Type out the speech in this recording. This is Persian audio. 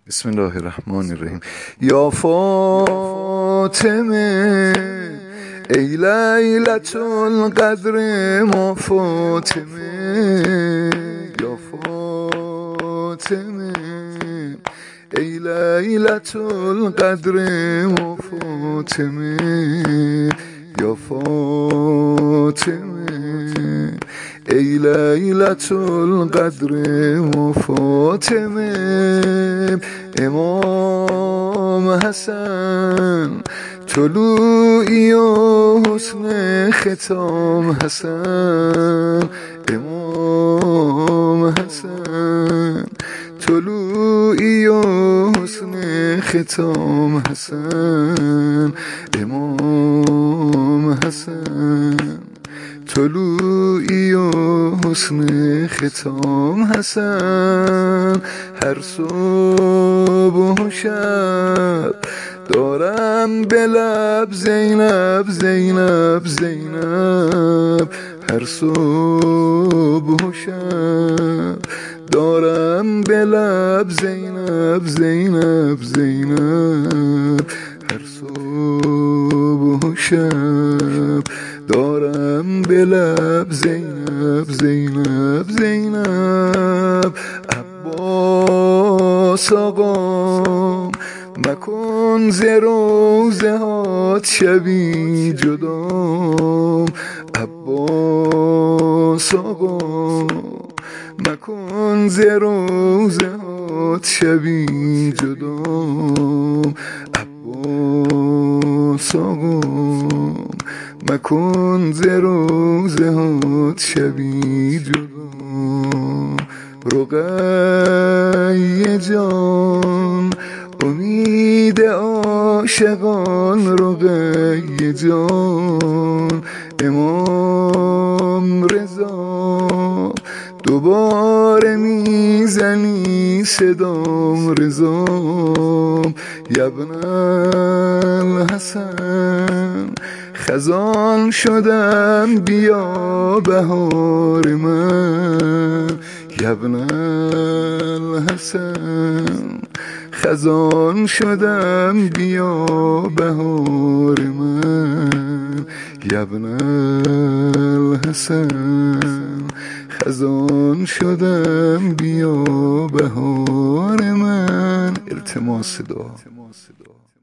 بسم الله الرحمن الرحیم. یا فاطمه ای لیلة القدر ما فاطمه، یا فاطمه ای لیلة القدر ما فاطمه، یا فاطمه ای لیلة القدر ما فاطمه. امام حسن طلوعی و حسن ختام حسن، امام حسن طلوعی و حسن ختام حسن، امام حسن طلوعی و حسن ختام حسن. هر صبح و شب دارم به لب زینب زینب زینب، هر صبح و شب دارم به لب زینب زینب زینب، هر صبح و شب دارم به لب زینب زینب زینب. عباس آقام مکن ز روضه هات شبی جدام، عباس آقام مکن ز روضه هات شبی جدام، عباس آقام مکن ز روضه هات شبی جدام. رقیه جان امید عاشقان، رقیه جان امام رضا دوباره میزنی صدام رضام، یبن الحسن خزان شدم بیا بهار من، یبن الحسن خزان شدم بیا بهار من، یبن الحسن خزان شدم بیا بهار من. التماس دعا.